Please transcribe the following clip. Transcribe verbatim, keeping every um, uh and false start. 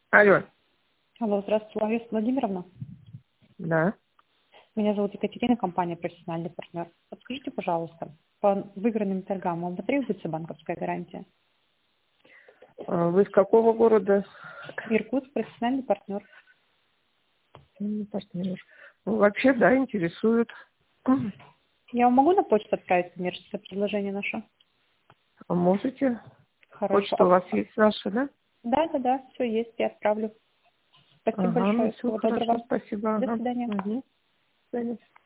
Алло. Алло, здравствуйте, Лариса Владимировна. Да. Меня зовут Екатерина, компания «Профессиональный партнер». Подскажите, пожалуйста, по выигранным торгам вам потребуется банковская гарантия? А Вы из какого города? Иркутск, профессиональный партнер. М, партнер. Ну, вообще, да, интересует. Я вам могу на почту отправить коммерческое предложение наше? А можете? Хорошо. Почта у вас есть наша, да? Да, да, да, все есть, я отправлю. Спасибо Ага, ну большое, все, всего хорошо, доброго. спасибо. До Ага. свидания. Угу. До свидания.